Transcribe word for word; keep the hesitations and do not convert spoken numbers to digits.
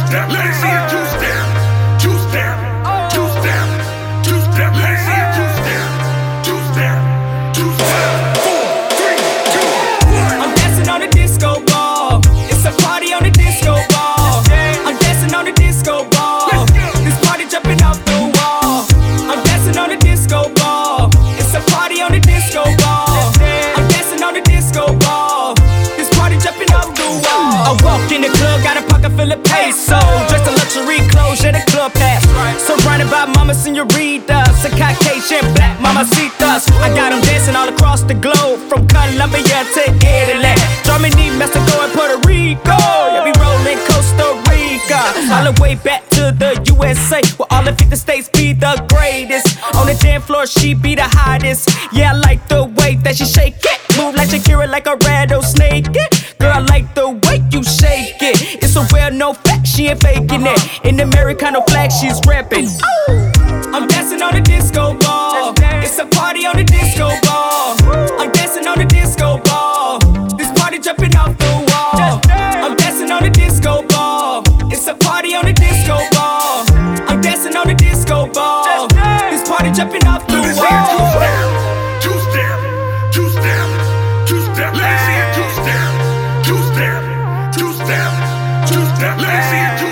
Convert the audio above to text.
step, let me see a two step, two step, two step, two step, let me see a two step, two step, two step. Four, three, two, one. I'm dancing on the disco ball. It's a party on the disco ball. I'm dancing on the disco ball. This party jumping off the wall. I'm dancing on the disco ball. It's a party on the disco ball. I'm dancing on the disco ball. This party jumping off the wall. I walk in the club, got a pocket full of peso. Dressed in luxury clothes, yeah, the club pass. Surrounded by mama senoritas, a Caucasian black mamacitas. I got them dancing all across the globe, from Colombia to Italy, Germany, Mexico, and Puerto Rico. Yeah, we rollin' Costa Rica, all the way back to the U S A, where all the fifty states be the greatest. On the dance floor, she be the hottest. Yeah, I like the way that she shake it, move like Shakira, like a rattlesnake. Girl, I like the way you shake it. It's a real, no fact, she ain't faking it. In the Americano flag, she's rapping. I'm dancing on the disco ball. It's a party on the disco ball. I'm dancing on the disco ball. This party jumping off the wall. I'm dancing on the disco ball. It's a party on the disco ball. I'm dancing on the disco ball. This party jumping off the Let me see a two wall. step, two step, two step, two step. Let me see a two step, two step, two step, two step. Let me see a two